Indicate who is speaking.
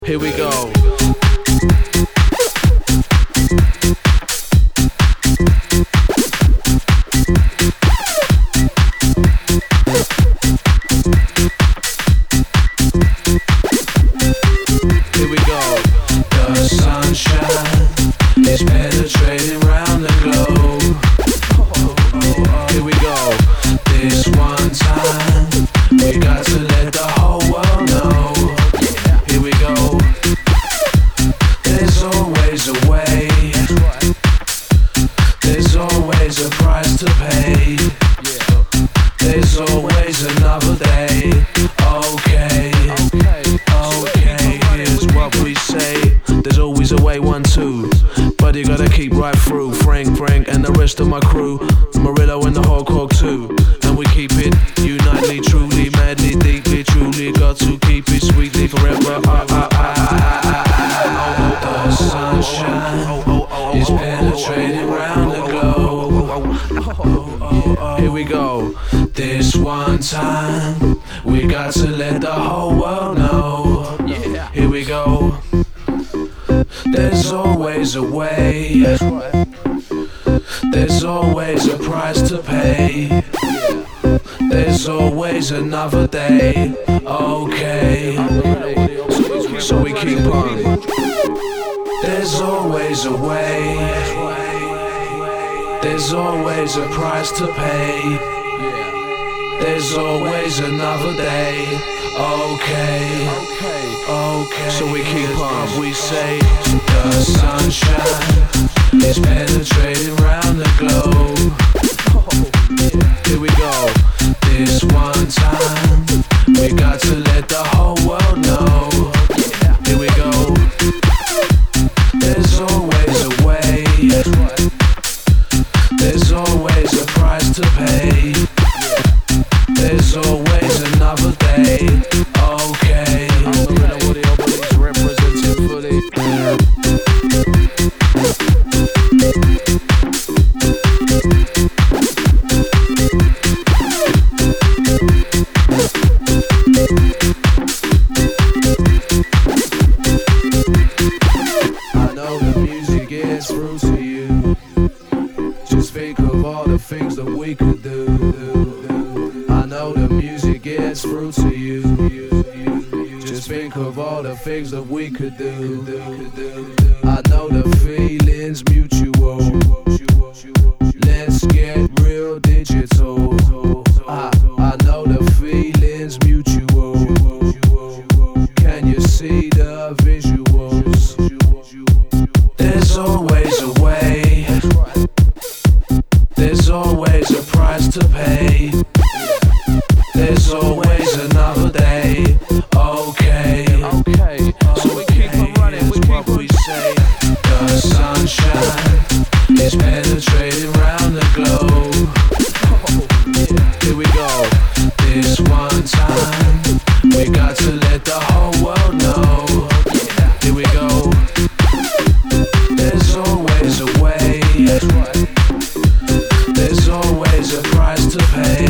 Speaker 1: Here we go. Here we go. The sunshine is penetrating round the globe. Here we go. This one time we got to let the whole world know. Here we go. There's always a way. There's always a price to pay. There's always another day. Okay, here's what we say. There's always a way, 1, 2. But you gotta keep right through. Frank, and the rest of my crew. Murillo and the whole Hog too. And we keep it unitedly, truly, madly, deeply, truly. Got to keep it sweetly forever. The sunshine is penetrating round the globe. Here we go. This one time we got to let the whole world know. Here we go. There's always a way. There's always a price to pay. There's always another day. Okay, so we keep on. There's always a way. There's always a price to pay. There's always another day. Okay, so we keep on. We say the sunshine is penetrating round the globe. Here we go. This one time we got to let the whole world know. Here we go. There's always a way. There's always a price to pay. There's always another day. Okay. I know the music gets through to you. Just think of all the things that we could do. I know the music gets through to you. Just think of all the things that we could do. I know the feeling's mutual. Let's get real digital. I know the feeling's mutual. Can you see the visuals? There's always a way. There's always a price to pay. There's always another day. Okay, so we keep on running. We keep what we say. The sunshine is penetrating round the globe. Here we go. This one time we got to let the whole world know. Here we go. There's always a way. There's always a price to pay.